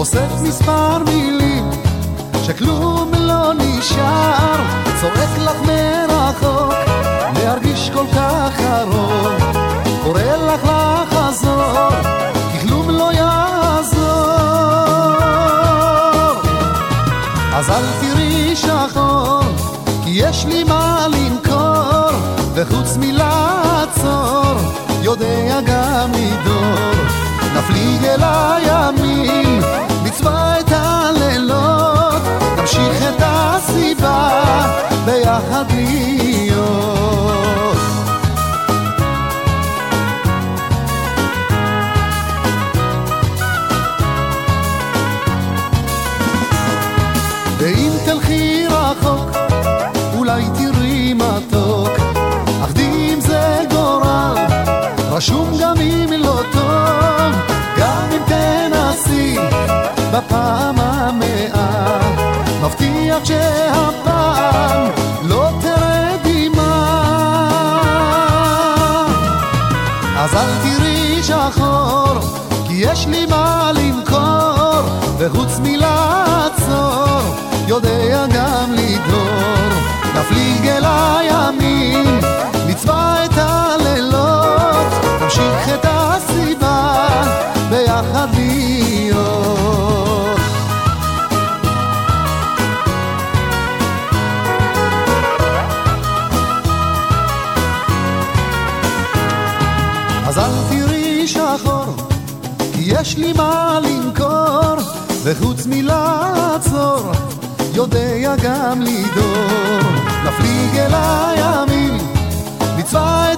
אוסף מספר מילים שכלום לא נשאר, צועק לך מרחוק להרגיש כל כך קרוב, קורא לך לחזור כי כלום לא יעזור. אז אל תראי שחור כי יש לי מה למכור, וחוץ מלעצור יודע גם לדור. נפליג אל הימים, נצבע את הלילות, נמשיך את הסיבה ביחד להיות. ואם תלכי רחוק אולי תראי מתוק, אך דים זה גורל רשום גם אם לא טוב, גם אם תנסי בפעם המאה, מבטיח שהפעם לא תרד דמעה. אז אל תראי שחור כי יש לי מה למכור, וחוץ מלעצור יודע גם לדור. נפליג אל הימים, נצבע את הלילות, נמשיך את הסיבה ביחד להיות. אז אל תראי שחור כי יש לי מה למכור, וחוץ מלעצור יודע גם לדור. נפליג אל הימים, נצבע